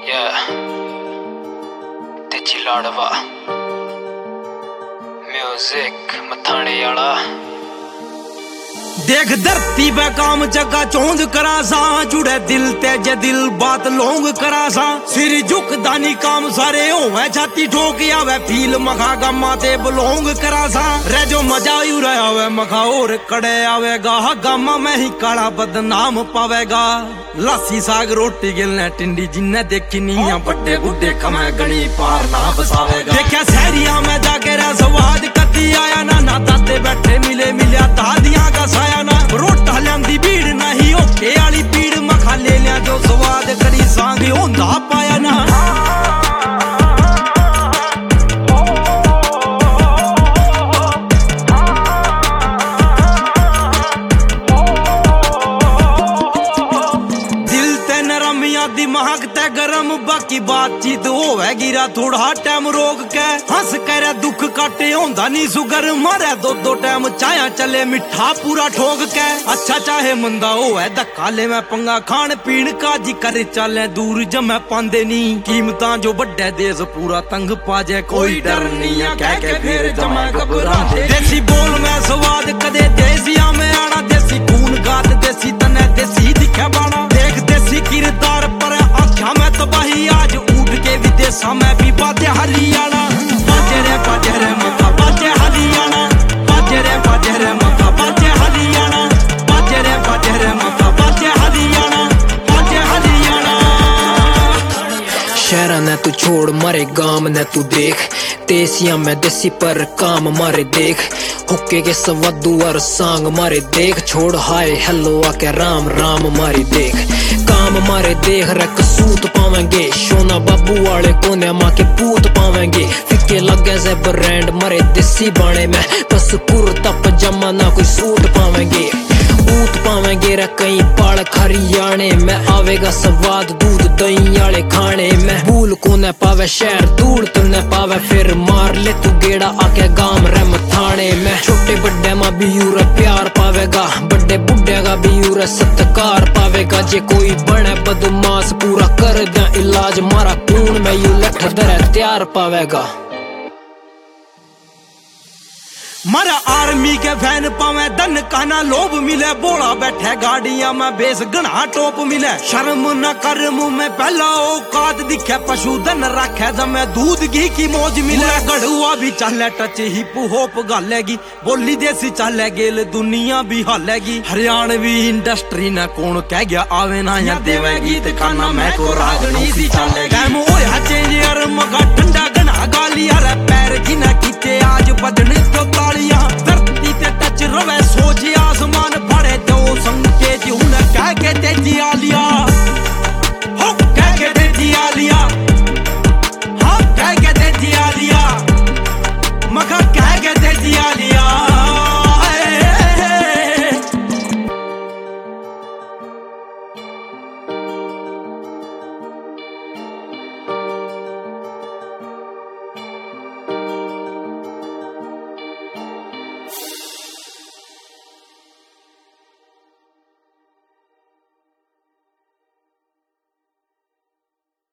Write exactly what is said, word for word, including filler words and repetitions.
Yeah. तेजी Ladwa music मथाने वाला देख धरती पे काम जगा चौंध करासा जुड़े दिल तेज दिल बात लोंग करासा सिर झुक दानी काम सारे होवे छाती ठोक आवे फील मखा गम्मा ते बलोंग करासा रे जो मजा यू रहा आवे मखा और कड़े आवेगा गामा में ही काला बदनाम पावेगा लासी साग रोटी गिलने टिंडी जिन्ने देखी नीया बड्डे बुड्ढे कमे गणी पार ना बसावेगा देखा शहरिया में जाके रे स्वाद कदी आया ना ना दाते बैठे मिले मिलिया दादियां का साया ना रोटा ल्यांदी भीड़ नहीं ओके आली पीड़ मखा ले लिया जो स्वाद कड़ी सांग होंदा पाया ना दिमाग ते गरम बाकी बातचीत होवे गिरा थोड़ा टाइम रोक के हंस करे दुख काटे होंदा नी सुगर मारे दो दो टाइम चाया चले मिठा पूरा ठोक के अच्छा चाहे मंदा होवे धक्का ले मैं पंगा खान पीन का जी करे चले दूर जमे पांदे नी कीमतां जो बड्डे देश पूरा तंग पाजे कोई डर नहीं है कह के फिर जमा घबरांदे देसी बोल में स्वाद कदे देसिया में आना देसी खून गात देसी तने देसी दिखे बाना देख देसी किरदार पर आख्या में तबाही आज उठ के विदेशा में भी बाजे हरियाणा बाजे रे बाजे रे मका बाजे हरियाणा बाजे रे बाजे रे मका बाजे हरियाणा बाजे रे बाजे रे मका बाजे हरियाणा बाजे हरियाणा शहरा ने तू छोड़ मारे गाम ने तू देख देसिया में देसी पर काम मारे देख हुक्के के सवदू और सांग मारे देख छोड़ हाय हेलो आके राम राम मारी देख काम मारे देख रख सूत पावेंगे सोना बाबू वाले कोने माँ के पूत पावेंगे फिक्के लगे से ब्रांड मारे देसी बाणे में बस कुर्ता पजामा ना कोई सूट पावेंगे ऊत पावेंगे रे कई पाल हरियाणे में आवेगा स्वाद दूध दही आले खाने में भूल को न पावे शहर दूर तो न पावे फिर मार ले तू गेड़ा आके गांव रे मथाने में छोटे बड्डे माँ भी यूरा प्यार पावेगा बड्डे बुड्ढे का भी यूरा सत्कार पावेगा जे कोई बने बदमाश पूरा कर दे इलाज मारा खून में यू लठ दर तैयार पावेगा मारा आर्मी के फैन पावे धन काना लोभ मिले बोला बैठे गाड़ियां में बेस गणा टोप मिले शर्म न कर मुंह में पहला औकात दिखे पशुधन रखे जमे दूध घी की मौज मिले गढ़ुआ भी चले टच हिप होप गालेगी बोली देसी चले गेल दुनिया भी हालेगी हरियाणवी इंडस्ट्री ने कौन कह गया आवे ना या देवे गीत खाना मैं को रागनी सी चलेगी टाइम होया चेंज यार मगा ठंडा गणा गाली हरे पैर गिना कीते आज बजने तो धरती ते टच रवे सोच